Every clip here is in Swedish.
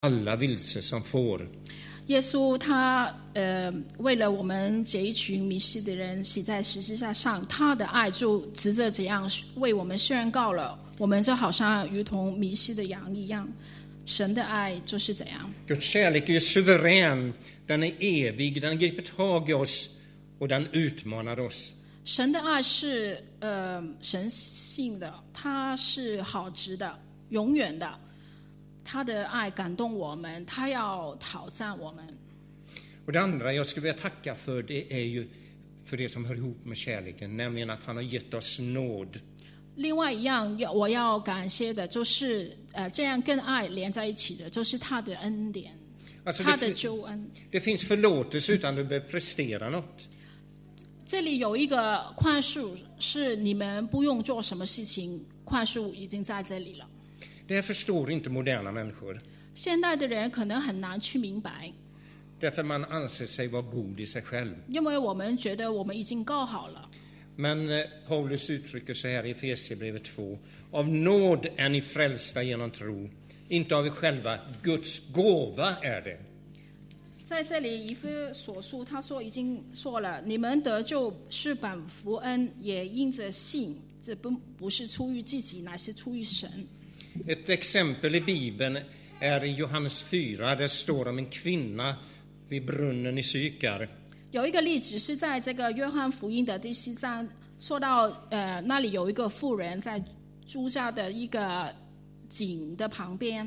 alla vilse som får. 耶稣他为了我们这一群迷失的人死在十字架上，他的爱就值得怎样为我们宣告了，我们就好像如同迷失的羊一样。神的爱就是怎样。 Guds kärlek är suverän, den är evig, den griper tag i oss och den utmanar oss. 神的爱是神性的，它是好值的，永远的。他的爱感动我们，他要挑战我们。 Och det andra jag skulle vilja tacka för, det är ju för det som hör ihop med kärleken, nämligen att han har gett oss nåd. 另外一样我要感谢的就是这样跟爱连在一起的，就是他的恩典， Alltså 他的救恩。 det finns förlåtelse utan du behöver prestera något. 这里有一个宽恕，是你们不用做什么事情，宽恕已经在这里了。 Det här förstår inte moderna människor. 现代的人可能很难去明白， Därför man anser sig vara god i sig själv. 因为我们觉得我们已经够好了。 Men Paulus uttrycker så här i Efesierbrevet 2. Av nåd är ni frälsta genom tro. Inte av er själva. Guds gåva är det. 在这里以弗所书他说已经说了，你们得救是本福恩，也因着信，这不是出于自己，乃是出于神。 Ett exempel i Bibeln är i Johannes 4. Där står om en kvinna vid brunnen i Sykar. 有一个例子是在这个约翰福音的第4章，说到那里有一个妇人在朱家的一个井的旁边。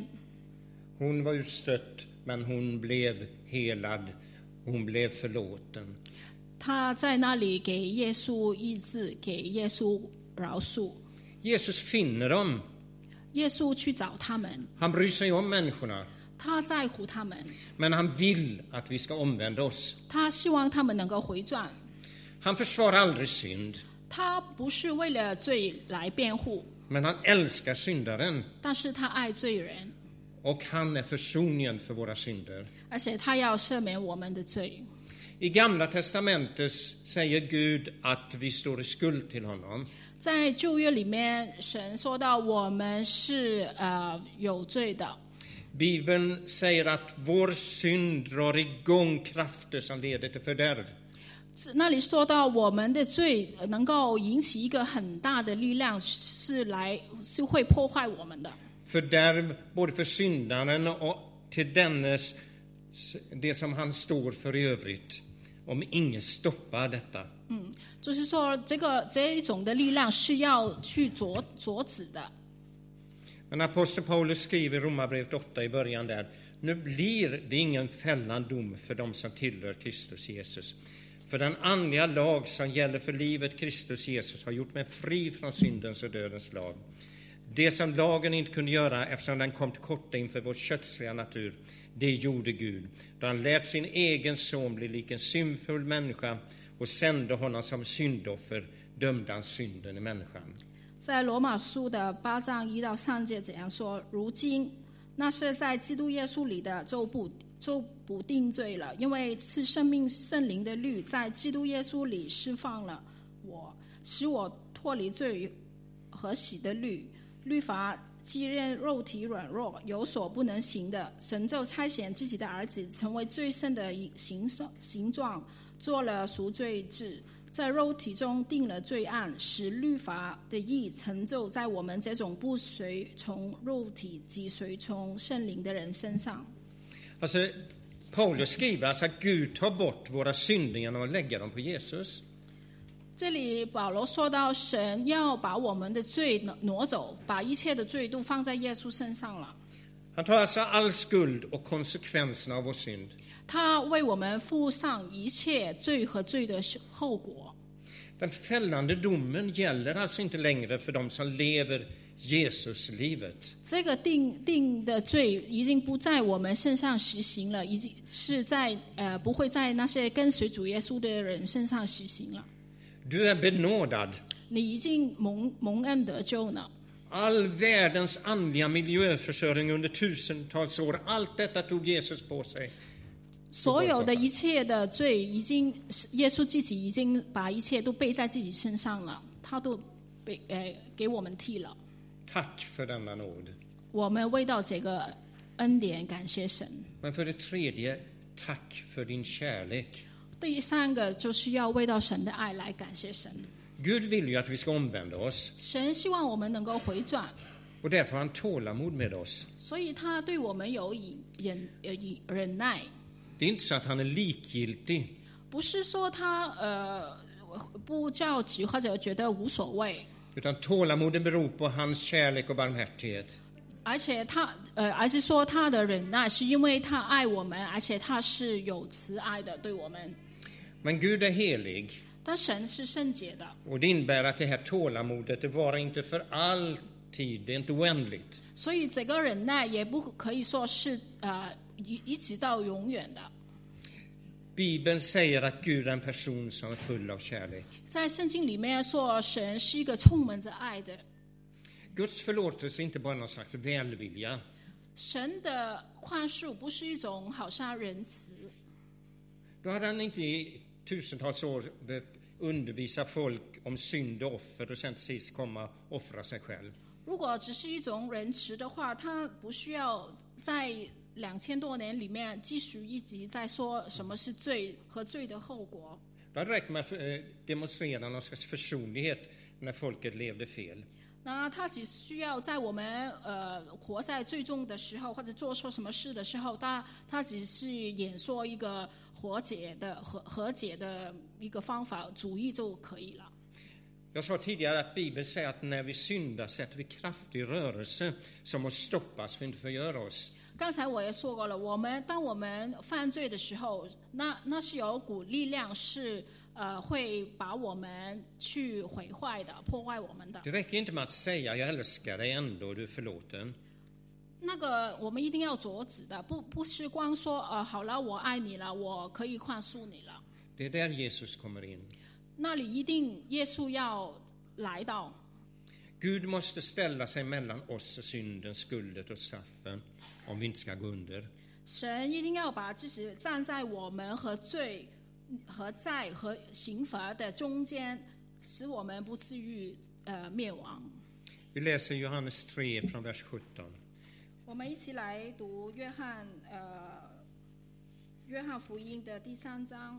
Hon var utstött, men hon blev helad. Hon blev förlåten. 她在那里给耶稣医治，给耶稣饶恕。 Jesus finner dem. 耶稣去找他们， Han bryr sig om människorna. 他在乎他们， Men han vill att vi ska omvända oss. 他希望他们能够回转。 Han försvarar aldrig synd. 他不是为了罪来辩护， Men han älskar syndaren. 但是他爱罪人， Och han är försoningen för våra synder. 而且他要赦免我们的罪。 I Gamla testamentet säger Gud att vi står i skuld till honom. 在旧约里面，神说到我们是有罪的。 Bibeln säger att vår synd drar igång krafter som leder till fördärv. 那里说到我们的罪能够引起一个很大的力量，是会破坏我们的。 Fördärv både för syndaren och till dennes, det som han står för i övrigt. Om ingen stoppar detta. 就是说这一种的力量是要去阻止的。 Men apostel Paulus skriver i Romarbrevet 8 i början där. Nu blir det ingen fällande dom för dem som tillhör Kristus Jesus. För den andliga lag som gäller för livet Kristus Jesus har gjort mig fri från syndens och dödens lag. Det som lagen inte kunde göra eftersom den kom till korta inför vår kötsliga natur, det gjorde Gud. Då han lät sin egen son bli lik en syndfull människa och sände honom som syndoffer, dömde han synden i människan. 在罗马书的8章1到3节怎样说？如今那些在基督耶稣里的就不定罪了，因为赐生命圣灵的律在基督耶稣里释放了我，使我脱离罪和死的律。律法既然肉体软弱，有所不能行的，神就差遣自己的儿子成为最圣的形状，做了赎罪制，在肉体中定了罪案，使律法的义成就在我们这种不随从肉体即随从圣灵的人身上。 Alltså, Paulus skriver alltså att Gud tar bort våra synder genom att lägga dem på Jesus. 这里保罗说到，神要把我们的罪挪走，把一切的罪都放在耶稣身上了。 Han tar alltså all skuld och konsekvenserna av vår synd. 他为我们付上一切罪和罪的后果。 Den fällande domen gäller alltså inte längre för de som lever Jesus-livet. 这个定的罪已经不在我们身上实行了，已经是在不会在那些跟随主耶稣的人身上实行了。 Du är benådad. 你已经蒙恩得救了。 All världens andliga miljöförstöring under tusentals år, allt detta tog Jesus på sig. 所有的一切的罪，耶稣自己已经把一切都背在自己身上了，他都给我们替了。 Tack för denna nåd. 我们为到这个恩典感谢神。 Men för det tredje, tack för din kärlek. 第三个就是要为到神的爱来感谢神。 Gud vill ju att vi ska omvända oss. 神希望我们能够回转， Och därför har han tålamod med oss. 所以他对我们有忍耐， Det är inte så att han är likgiltig. 不是说他不着急或者觉得无所谓， Utan tålamoden beror på hans kärlek och barmhärtighet. 而是说他的忍耐是因为他爱我们，而且他是有慈爱的对我们。 Men Gud är helig. 但神是圣洁的， Och det innebär att det här tålamodet, det varar inte för alltid, det är inte oändligt. 所以这个忍耐也不可以说是一直到永远的。 Bibeln säger att Gud är en person som är full av kärlek. 在圣经里面说，神是一个充满着爱的。 Guds förlåtelse är inte bara någon slags välvilja. 神的宽恕不是一种好像仁慈， Då hade han inte i tusentals år undervisat folk om synd och offer och sen till sist komma och offra sig själv. 如果只是一种仁慈的话，他不需要在2000多年里面继续一直在说什么是罪和罪的后果。 Då hade det räckt med att demonstrera någon slags försonlighet när folket levde fel. 那他只需要在我们活在最终的时候，或者做错什么事的时候，他只是演说一个和解的一个方法主义就可以了。 Jag sa tidigare att Bibeln säger att när vi syndar sätter vi kraft i rörelse som måste stoppas för att inte förgöra oss. 刚才我也说过了，当我们犯罪的时候，那是有股力量是会把我们去毁坏的，破坏我们的。 Det räcker inte med att säga jag älskar dig ändå och du är förlåten. 那个我们一定要阻止的，不是光说好了，我爱你了，我可以宽恕你了。 Det är där Jesus kommer in. 那里一定耶稣要来到。 Gud måste ställa sig mellan oss och synden, skuldet och straffen om vi inte ska gå under. 神一定要把自己站在我们和罪和债和刑罚的中间，使我们不至于灭亡。 Vi läser Johannes 3 från vers 17. 我们一起来读约翰福音的第3章。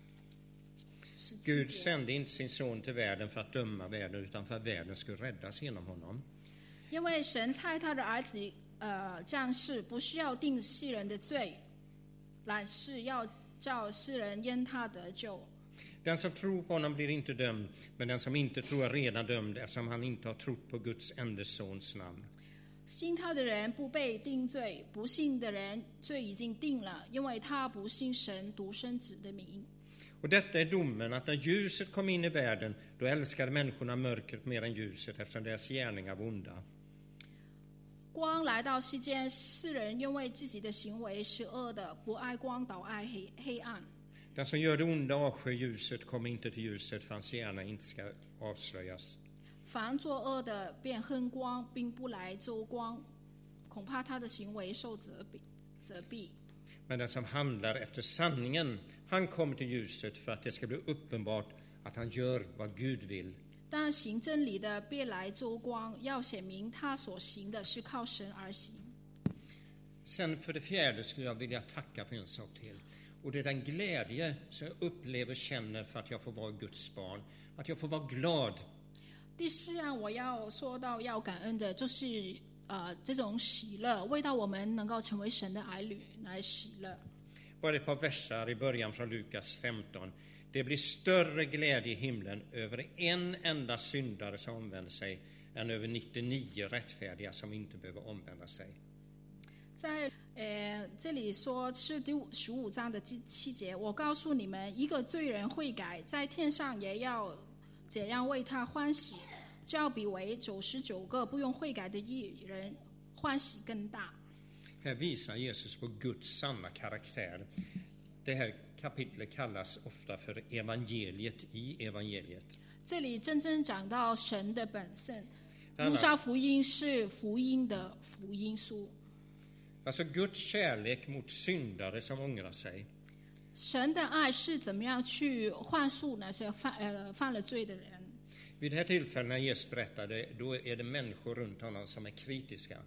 Gud sände inte sin son till världen för att döma världen utan för att världen skulle räddas genom honom. 因为神差他的儿子降世，不是要定世人的罪，乃是要叫世人因他得救。 Den som tror på honom blir inte dömd, men den som inte tror är redan dömd eftersom han inte har trott på Guds enda sons namn. 信他的人不被定罪，不信的人罪已经定了，因为他不信神独生子的名。 Och detta är domen, att när ljuset kom in i världen, då älskade människorna mörkret mer än ljuset eftersom deras gärningar var onda. 光来到世间，世人因为自己的行为是恶的，不爱光，倒爱黑暗。 Den som gör det onda avskyr ljuset kommer inte till ljuset för hans gärningar inte ska avslöjas. 凡作恶的便恨光，并不来周光，恐怕他的行为受责备。 Men den som handlar efter sanningen, han kommer till ljuset för att det ska bli uppenbart att han gör vad Gud vill. 但行真理的便来周光，要显明他所行的是靠神而行。 Sen för det fjärde skulle jag vilja tacka för en sak till. Och det är den glädje som jag upplever och känner för att jag får vara Guds barn. Att jag får vara glad. 第四样我要说到要感恩的，就是这种喜乐，为到我们能够成为神的儿女来喜乐。 Bara ett par versar i början från Lukas 15. Det blir större glädje i himlen över en enda syndare som omvänder sig än över 99 rättfärdiga som inte behöver omvända sig. 在这里说是第15章的第7节，我告诉你们，一个罪人悔改，在天上也要这样为他欢喜，就要比为99个不用悔改的义人欢喜更大。 Här visar Jesus på Guds sanna karaktär. Det här kapitlet kallas ofta för evangeliet i evangeliet. 这里真正讲到神的本性，路加福音是福音的福音书。 Alltså Guds kärlek mot syndare som ångrar sig. 神的爱是怎么样去宽恕那些犯了罪的人？ Vid det här tillfället när Jesus berättade, då är det människor runt honom som är kritiska.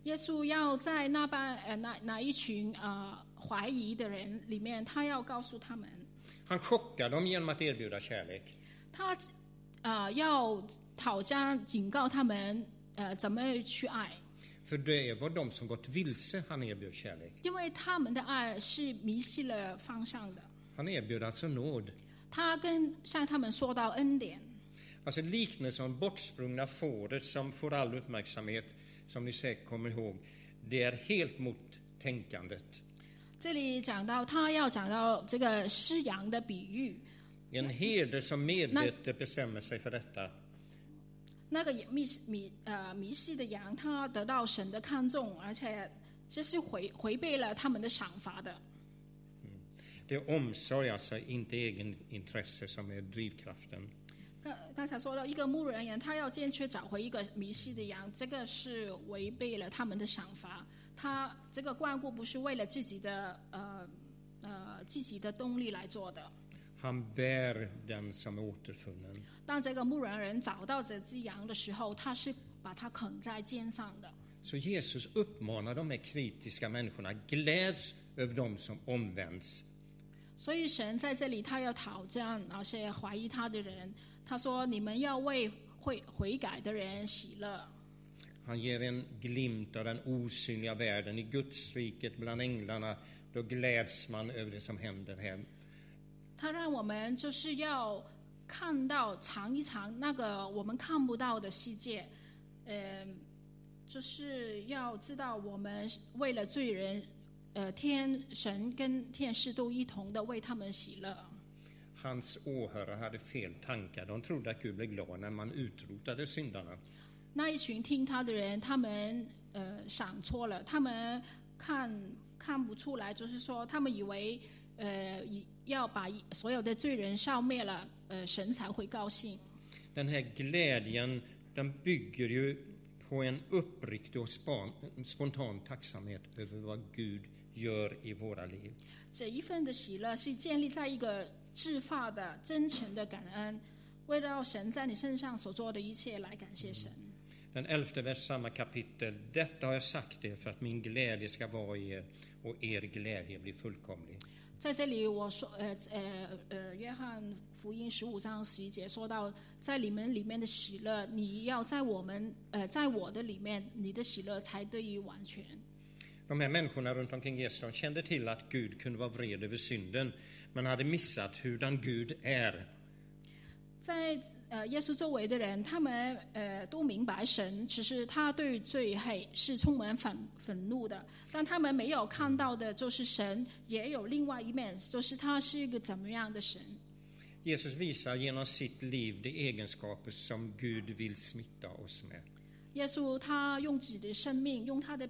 耶稣要在那一群怀疑的人里面，他要告诉他们， Han chockar dem genom att erbjuda kärlek. 他要讨价警告他们怎么去爱， För det var de som gått vilse han erbjöd kärlek. 因为他们的爱是迷失了方向的。 Han erbjöd alltså nåd. 他向他们说到恩典， Alltså liknelsen om bortsprungna fåret som får all uppmärksamhet, som ni säkert kommer ihåg, det är helt mot tänkandet. 这里他要讲到这个失羊的比喻， En herde som medvetet bestämmer sig för detta. 那个迷失的羊，他得到神的看重，而且这是违背了他们的赏罚的。 Det är omsorg, alltså inte egen intresse, som är drivkraften. 刚才说到一个牧人员，他要坚决找回一个迷失的羊，这个是违背了他们的赏罚。他这个关顾不是为了自己的动力来做的。 Han bär den som är återfunnen. 当这个牧人人找到这只羊的时候，他是把它扛在肩上的。 Så Jesus uppmanar de här kritiska människorna, gläds över dem som omvänds. 所以神在这里，他要讨价那些怀疑他的人。他说：“你们要为悔改的人喜乐。” Han ger en glimt av den osynliga världen. I Guds riket bland änglarna, då gläds man över det som händer här. 他让我们就是要看到、尝一尝那个我们看不到的世界，就是要知道我们为了罪人，神跟天使都一同的为他们喜乐。 Hans åhörare hade fel tankar. De trodde att Gud blev glad när man utrotade syndarna. 那一群听他的人，他们想错了，他们看不出来，就是说他们以为要把所有的罪人消灭了，神才会高兴。 Den här glädjen, den bygger ju på en uppriktig och spontan tacksamhet över vad Gud gör i våra liv. 这一份的喜乐是建立在一个自发的、真诚的感恩，为了神在你身上所做的一切来感谢神。 Den 11:e vers samma kapitel. Detta har jag sagt er för att min glädje ska vara i er och er glädje blir fullkomlig. 在这里我说，约翰福音15章11节说到，在你们里面的喜乐，你要在我的里面，你的喜乐才得以完全。 De här människorna runt omkring Jesus, de kände till att Gud kunde vara vred över synden, men hade missat hurdan Gud är. 在耶稣周围的人，他们都明白神其实他对罪害是充满愤怒的，但他们没有看到的就是神也有另外一面，就是他是一个怎么样的神。 Jesus visar genom sitt liv de egenskaper som Gud vill smitta oss med. 耶稣他用自己的生命，用他的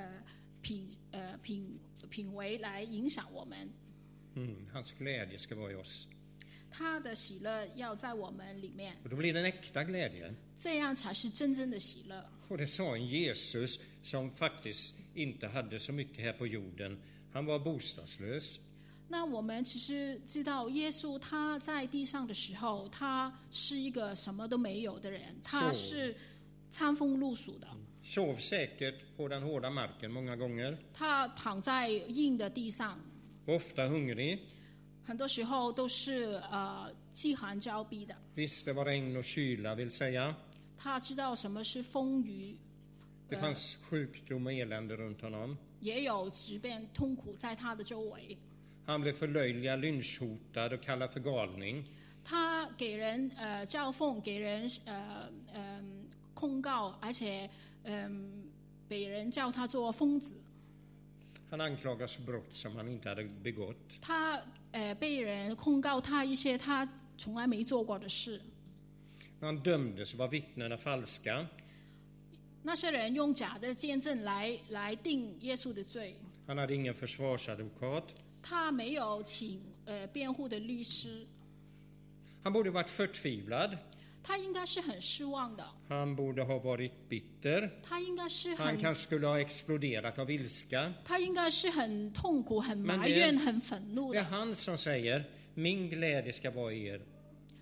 品味来影响我们。 Hans glädje ska vara i oss. 他的喜乐要在我们里面， Och då blir det en äkta glädje. 这样才是真正的喜乐。 Och det sa en Jesus som faktiskt inte hade så mycket här på jorden. Han var bostadslös. 那我们其实知道，耶稣他在地上的时候，他是一个什么都没有的人，他是餐风露宿的。 Sov säkert på den hårda marken många gånger. 他躺在硬的地上， Ofta hungrig. 很多时候都是饥寒交逼的。 Visste vad regn och kyla vill säga. 他知道什么是风雨， Det fanns sjukdom och elände runt honom. 也有疾病痛苦在他的周围。 Han blev förlöjligad, lynchhotad och kallad för galning. 他给人教奉，给人控告，而且被人叫他做疯子。 Han anklagas för brott som han inte hade begått. 他被人控告他一些他从来没做过的事。 När han dömdes var vittnena falska. 那些人用假的见证来定耶稣的罪。 Han hade ingen försvarsadvokat. 他没有请辩护的律师。 Han borde varit förtvivlad. 他应该是很失望的。 Han borde ha varit bitter. 他应该是 Han kanske skulle ha exploderat av ilska. 他应该是很痛苦、很埋怨、很愤怒 Det är 的。 han som säger, min glädje ska vara i er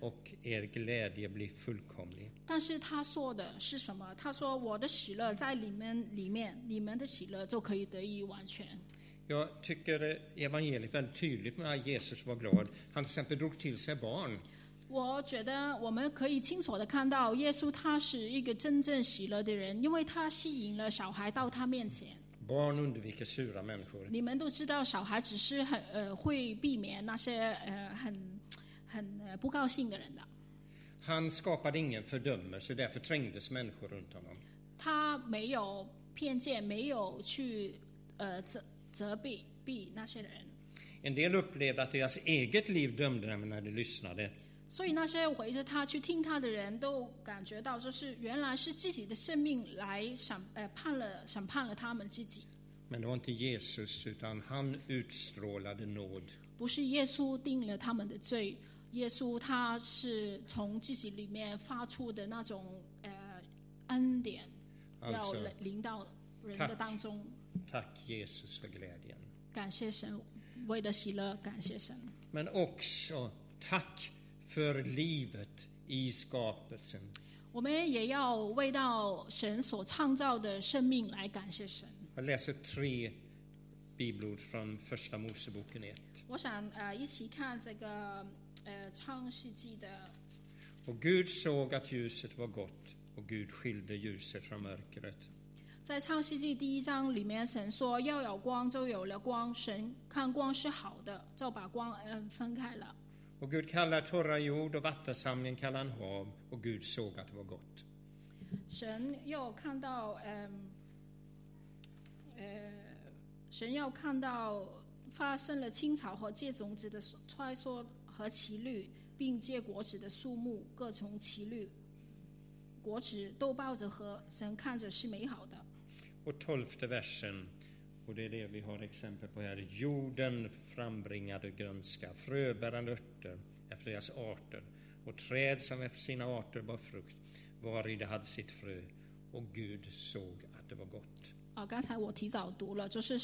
och er glädje blir fullkomlig. 但是他说的是什么？他说我的喜乐在你们里面，你们的喜乐就可以得以完全。 Jag tycker evangeliet väldigt tydligt med att Jesus var glad. Han till exempel drog till sig barn. 我觉得我们可以清楚的看到，耶稣他是一个真正喜乐的人，因为他吸引了小孩到他面前。 Barn undviker sura människor. 你们都知道，小孩只是会避免那些很不高兴的人的。 Han skapade ingen fördömelse, därför trängdes människor runt honom. 他没有偏见，没有去责备那些人。 En del upplevde att deras eget liv dömde dem när de lyssnade. 所以那些围着他去听他的人都感觉到，就是原来是自己的生命来审判了他们自己。 Men det var inte Jesus, utan han utstrålade nåd. 不是耶稣定了他们的罪，耶稣他是从自己里面发出的那种恩典，要临到人的当中。 Tack Jesus för glädjen. 感谢神，为了喜乐，感谢神。 Men också tack för livet i skapelsen. 我们也要为到神所创造的生命来感谢神。 Jag läser 3 bibelord från första Moseboken 1. 我想一起看这个创世纪的。 Och Gud såg att ljuset var gott, och Gud skilde ljuset från mörkret. 在创世纪第1章里面，神说要有光，就有了光。神看光是好的，就把光分开了。 Och Gud kallar torra jord och vattensamlingen kallar han hav, och Gud såg att det var gott. 神又看到神要看到发生了青草和结种子的揣缩和其律，并结果子的树木各从其律，果子都抱着和神看着是美好的。 Och 12:e versen, och det är det vi har exempel på här. Jorden frambringade grönska, fröbärande örter efter deras arter, och träd som efter sina arter bar frukt, var i det hade sitt frö, och Gud såg att det var gott. 刚才我提早读了，就是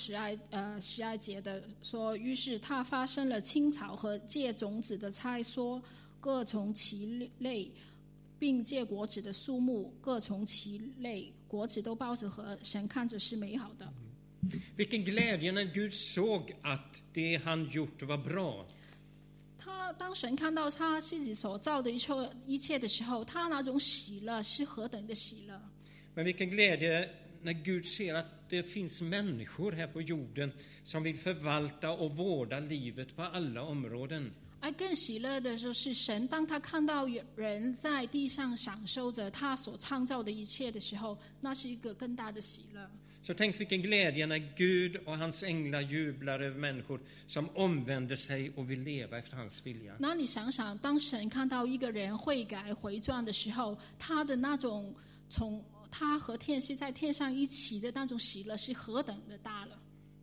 12节的说，于是它发生了青草和结种子的猜缩，各从其类，并结果子的树木各从其类，果子都抱着和神看着是美好的。 Vilken glädje när Gud såg att det han gjort var bra. 当神看到他自己所造的一切的时候，他那种喜乐是何等的喜乐！ Men vilken glädje när Gud ser att det finns människor här på jorden som vill förvalta och vårda livet på alla områden. 而更喜乐的就是神，当他看到人在地上享受着他所创造的一切的时候，那是一个更大的喜乐。 Så tänk vilken glädje när Gud och hans änglar jublar över människor som omvänder sig och vill leva efter hans vilja. 那你想想，当神看到一个人悔改回转的时候，他的那种从他和天使在天上一起的那种喜乐是何等的大了。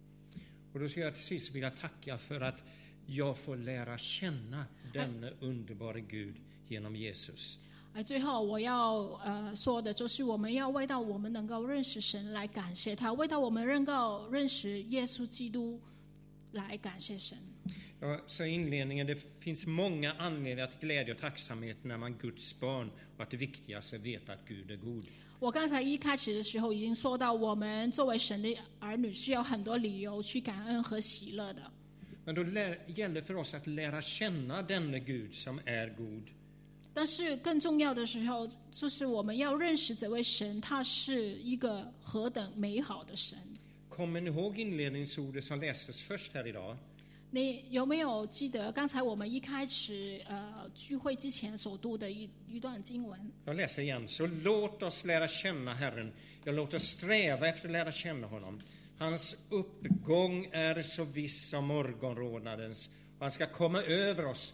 Och då ska jag till sist vilja tacka för att jag får lära känna denne underbara Gud genom Jesus. 最后我要说的就是，我们要为到我们能够认识神来感谢他，为到我们能够认识耶稣基督来感谢神。 Jag sa i inledningen, det finns många anledningar till glädje och tacksamhet när man är Guds barn, och att det viktigaste är att veta att Gud är god. 我刚才一开始的时候已经说到，我们作为神的儿女是有很多理由去感恩和喜乐的。 Men då gäller det för oss att lära känna denne Gud som är god. 但是更重要的时候，就是我们要认识这位神，他是一个何等美好的神。 Kommer ni ihåg inledningsordet som lästes först här idag? 你有没有记得刚才我们一开始聚会之前所读的一段经文？ Jag läser igen. Så låt oss lära känna Herren. Ja, låt oss sträva efter att lära känna honom. Hans uppgång är så viss som morgonrodnadens, och han ska komma över oss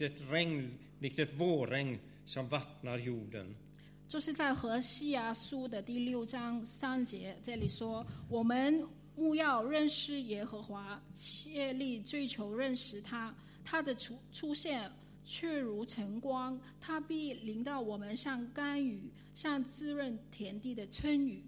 likt ett vårregn som vattnar jorden. 就是在何西亚书的第6章3节，这里说：“我们务要认识耶和华，切力追求认识他。他的出现却如晨光，他必临到我们像甘雨，像滋润田地的春雨。”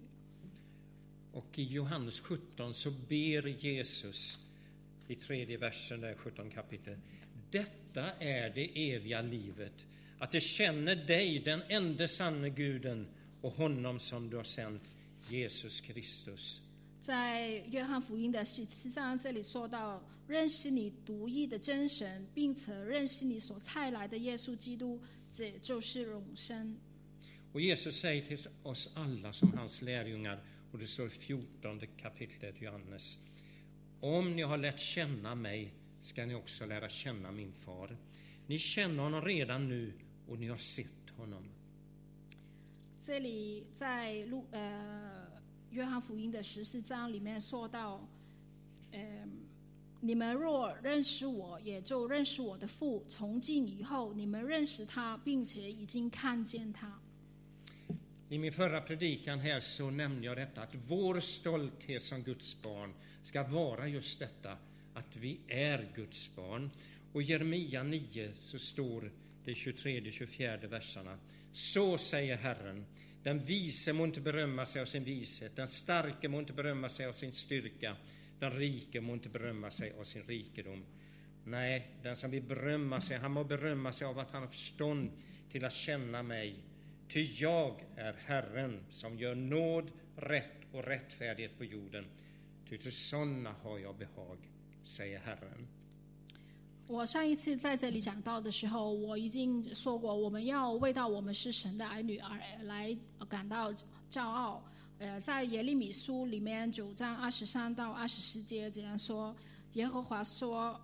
Och i Johannes 17 så ber Jesus i 3:e versen, där 17 kapitel. Detta är det eviga livet, att de känner dig, den enda sanne Guden, och honom som du har sänt, Jesus Kristus. 在约翰福音的17章，这里说到认识你独一的真神，并且认识你所差来的耶稣基督，这就是永生。 Och Jesus säger till oss alla som hans lärjungar, och det står i 14 kapitlet Johannes: om ni har lärt känna mig ska ni också lära känna min far. Ni känner honom redan nu och ni har sett honom. 这里在约翰福音的14章里面说到，你们若认识我，也就认识我的父。从今以后，你们认识他，并且已经看见他。 I min förra predikan här så nämnde jag detta, att vår stolthet som Guds barn ska vara just detta, att vi är Guds barn. Och i Jeremia 9 så står det 23-24 verserna: så säger Herren, den vise må inte berömma sig av sin vishet, den starke må inte berömma sig av sin styrka, den rike må inte berömma sig av sin rikedom. Nej, den som vill berömma sig, han må berömma sig av att han har förstånd till att känna mig. Ty jag är Herren som gör nåd, rätt och rättfärdighet på jorden. Ty till sådana har jag behag, säger Herren. 我上一次在这里讲到的时候，我已经说过，我们要为到我们是神的儿女而来感到骄傲。在耶利米书里面9章23到24节这样说，耶和华说，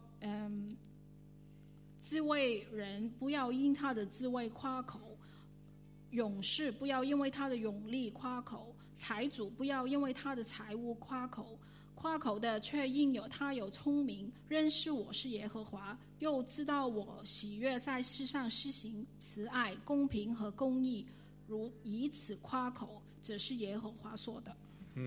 智慧人不要因他的智慧夸口，勇士不要因为他的勇力夸口，财主不要因为他的财物夸口。夸口的却因有他有聪明，认识我是耶和华，又知道我喜悦在世上施行慈爱、公平和公义，如以此夸口，这是耶和华说的。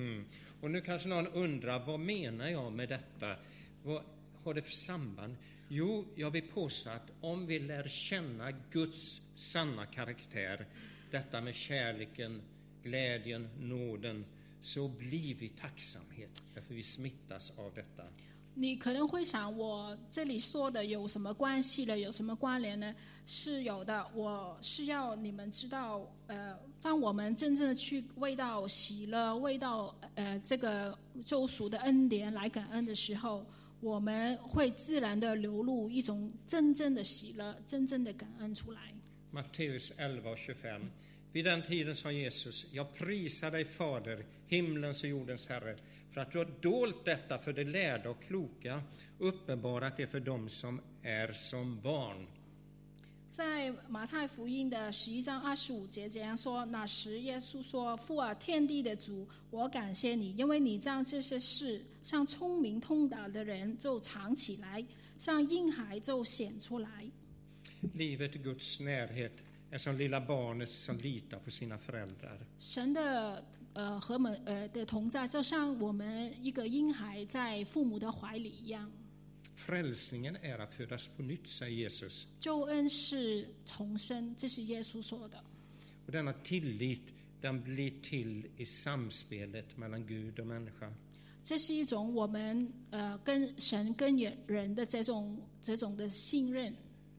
Och nu kanske någon undrar, vad menar jag med detta? Vad har det för samband? Jo, jag vill påstå att om vi lär känna Guds sanna karaktär, detta med kärleken, glädjen, nåden, så blir vi tacksamhet, därför vi smittas av detta. 你可能会想，我这里说的有什么关系呢？有什么关联呢？是有的。我是要你们知道，当我们真正的去为到喜乐、为到这个救赎的恩典来感恩的时候，我们会自然的流露一种真正的喜乐、真正的感恩出来。 Matteus 11:25. Vid den tiden sa Jesus: jag prisar dig, Fader, himlens och jordens Herre, för att du har dolt detta för det lärda och kloka, uppenbarat det för dem som är som barn. 在马太福音的11章25节这样说，那时耶稣说：“父啊，天地的主，我感谢你，因为你将这些事向聪明通达的人就藏起来，向婴孩就显出来。” Livet i Guds närhet är som lilla barnet som litar på sina föräldrar. 神的和我们的同在，就像我们一个婴孩在父母的怀里一样。 Frälsningen är att födas på nytt, säger Jesus. 救恩是重生，这是耶稣说的。 Och denna tillit, den blir till i samspelet mellan Gud och människa. 这是一种我们跟神跟人的这种的信任。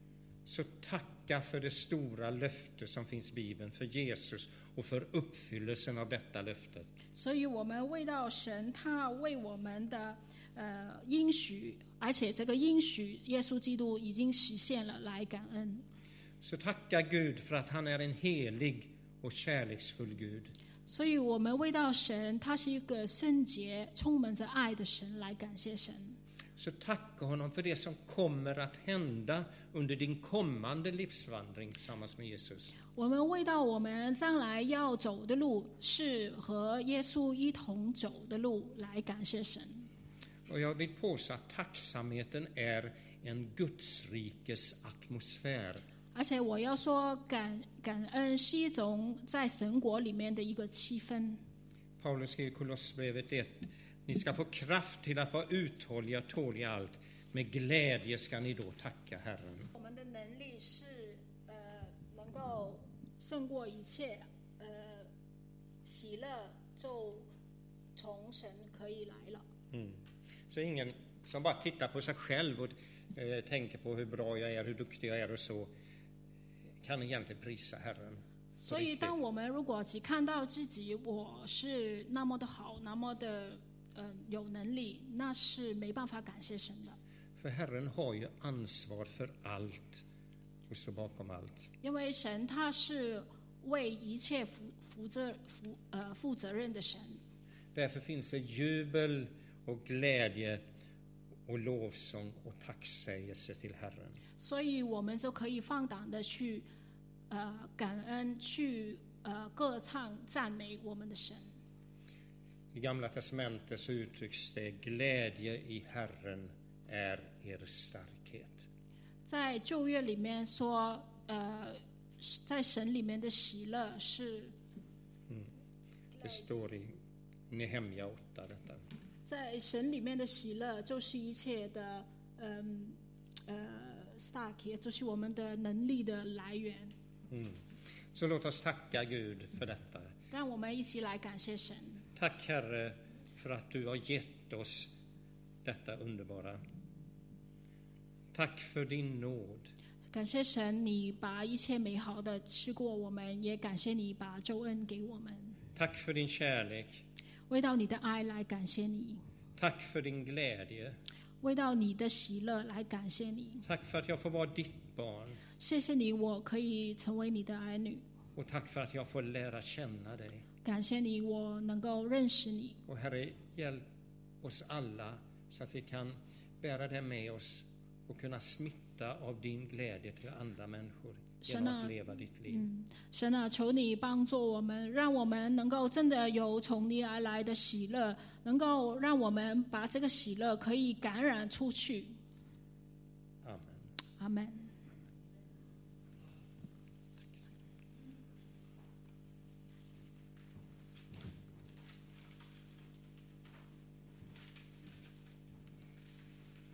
Så tacka för det stora löfte som finns i Bibeln, för Jesus och för uppfyllelsen av detta löfte. 所以我们为到神，他为我们的应许，而且这个应许耶稣基督已经实现了，来感恩。 Så tacka Gud för att han är en helig och kärleksfull Gud. 所以我们为到神，他是一个圣洁、充满着爱的神，来感谢神。 Så tacka honom för det som kommer att hända under din kommande livsvandring tillsammans med Jesus. 我们为到我们将来要走的路是和耶稣一同走的路，来感谢神。 Och jag vill påstå att tacksamheten är en Gudsrikes atmosfär. 而且我要说感恩是一种在神国里面的一个气氛。 Paulus skriver i Kolosserbrevet 1: ni ska få kraft till att vara uthålliga och tåliga allt. Med glädje ska ni då tacka Herren. 我们的能力是能够胜过一切，喜乐就从神可以来了。 Så ingen som bara tittar på sig själv och tänker på hur bra jag är, hur duktig jag är och så. kan egentligen prisa Herren. 所以，当我们如果只看到自己我是那么的好，那么的有能力，那是没办法感谢神的。 För Herren har ju ansvar för allt och står bakom allt. 因为神他是为一切负责任的神， Därför finns det jubel och glädje och lovsång och tacksägelse till Herren. 所以我们就可以放胆的去感恩，去歌唱赞美我们的神。 I Gamla testamentet så uttrycks det glädje i Herren är er starkhet. 在旧约里面说，在神里面的喜乐是， Det står i Nehemja 8 detta. 在神里面的喜乐就是一切的starkhet，就是我们的能力的来源。 Så låt oss tacka Gud för detta. 让我们一起来感谢神。 Tack Herre för att du har gett oss detta underbara. Tack för din nåd. 感谢神，你把一切美好的赐过我们，也感谢你把救恩给我们。 Tack för din kärlek. 为到你的爱来感谢你， Tack för din glädje. 为到你的喜乐来感谢你。 Tack för att jag får vara ditt barn. 谢谢你，我可以成为你的儿女。 Och tack för att jag får lära känna dig. 感谢你，我能够认识你。 Och Herre, hjälp oss alla så att vi kan bära det med oss och kunna smitta av din glädje till andra människor genom att leva ditt liv. 神啊，求你帮助我们，让我们能够真的有从你而来的喜乐，能够让我们把这个喜乐可以感染出去。 Amen. 阿们。